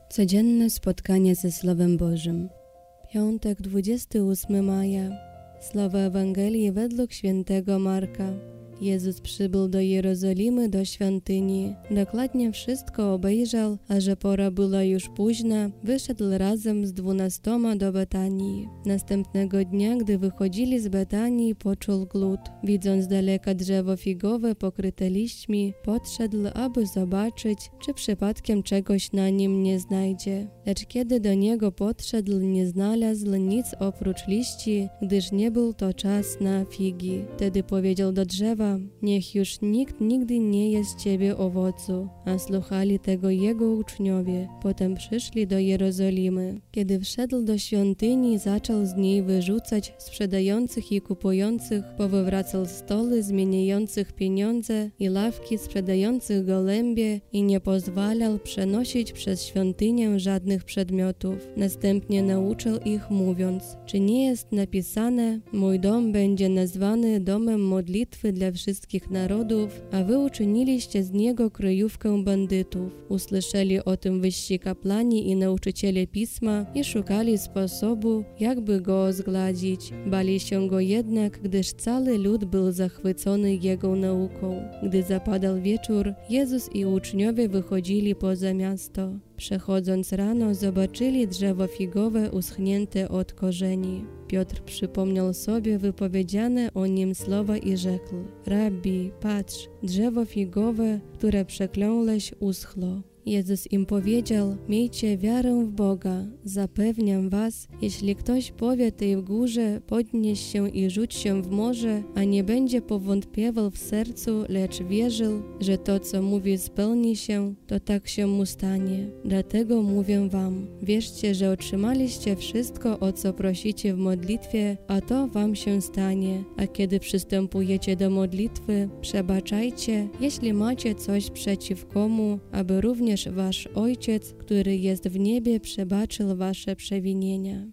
Codzienne spotkanie ze Słowem Bożym. Piątek, 28 maja. Słowa Ewangelii według świętego Marka. Jezus przybył do Jerozolimy, do świątyni. Dokładnie wszystko obejrzał, a że pora była już późna, wyszedł razem z 12 do Betanii. Następnego dnia, gdy wychodzili z Betanii, poczuł głód. Widząc z daleka drzewo figowe pokryte liśćmi, podszedł, aby zobaczyć, czy przypadkiem czegoś na nim nie znajdzie. Lecz kiedy do niego podszedł, nie znalazł nic oprócz liści, gdyż nie był to czas na figi. Wtedy powiedział do drzewa: niech już nikt nigdy nie je z ciebie owocu. A słuchali tego jego uczniowie. Potem przyszli do Jerozolimy. Kiedy wszedł do świątyni, zaczął z niej wyrzucać sprzedających i kupujących, powywracał stoły zmieniających pieniądze i ławki sprzedających gołębie i nie pozwalał przenosić przez świątynię żadnych przedmiotów. Następnie nauczył ich, mówiąc: czy nie jest napisane: mój dom będzie nazwany domem modlitwy dla wszystkich narodów, a wy uczyniliście z niego kryjówkę bandytów. Usłyszeli o tym wyżsi kapłani i nauczyciele pisma i szukali sposobu, jakby go zgładzić. Bali się go jednak, gdyż cały lud był zachwycony jego nauką. Gdy zapadał wieczór, Jezus i uczniowie wychodzili poza miasto. Przechodząc rano, zobaczyli drzewo figowe uschnięte od korzeni. Piotr przypomniał sobie wypowiedziane o nim słowa i rzekł: Rabbi, patrz, drzewo figowe, które przekląłeś, uschło. Jezus im powiedział: miejcie wiarę w Boga. Zapewniam was, jeśli ktoś powie tej górze: podnieś się i rzuć się w morze, a nie będzie powątpiewał w sercu, lecz wierzył, że to, co mówi, spełni się, to tak się mu stanie. Dlatego mówię wam, wierzcie, że otrzymaliście wszystko, o co prosicie w modlitwie, a to wam się stanie. A kiedy przystępujecie do modlitwy, przebaczajcie, jeśli macie coś przeciw komu, aby również wasz Ojciec, który jest w niebie, przebaczył wasze przewinienia.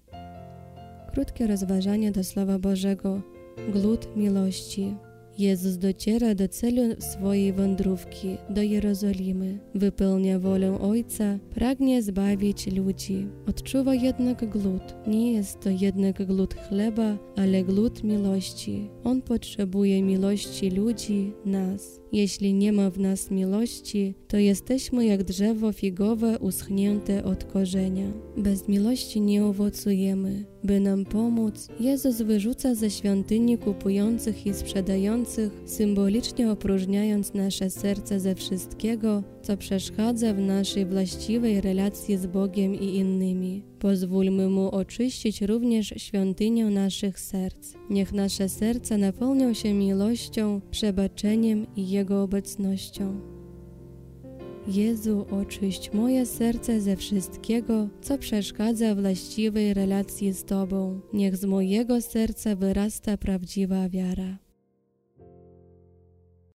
Krótkie rozważanie do Słowa Bożego. Głód miłości. Jezus dociera do celu swojej wędrówki, do Jerozolimy. Wypełnia wolę Ojca, pragnie zbawić ludzi. Odczuwa jednak głód. Nie jest to jednak głód chleba, ale głód miłości. On potrzebuje miłości ludzi, nas. Jeśli nie ma w nas miłości, to jesteśmy jak drzewo figowe uschnięte od korzenia. Bez miłości nie owocujemy. By nam pomóc, Jezus wyrzuca ze świątyni kupujących i sprzedających, symbolicznie opróżniając nasze serce ze wszystkiego, co przeszkadza w naszej właściwej relacji z Bogiem i innymi. Pozwólmy Mu oczyścić również świątynię naszych serc. Niech nasze serca napełnią się miłością, przebaczeniem i Jego obecnością. Jezu, oczyść moje serce ze wszystkiego, co przeszkadza właściwej relacji z Tobą. Niech z mojego serca wyrasta prawdziwa wiara.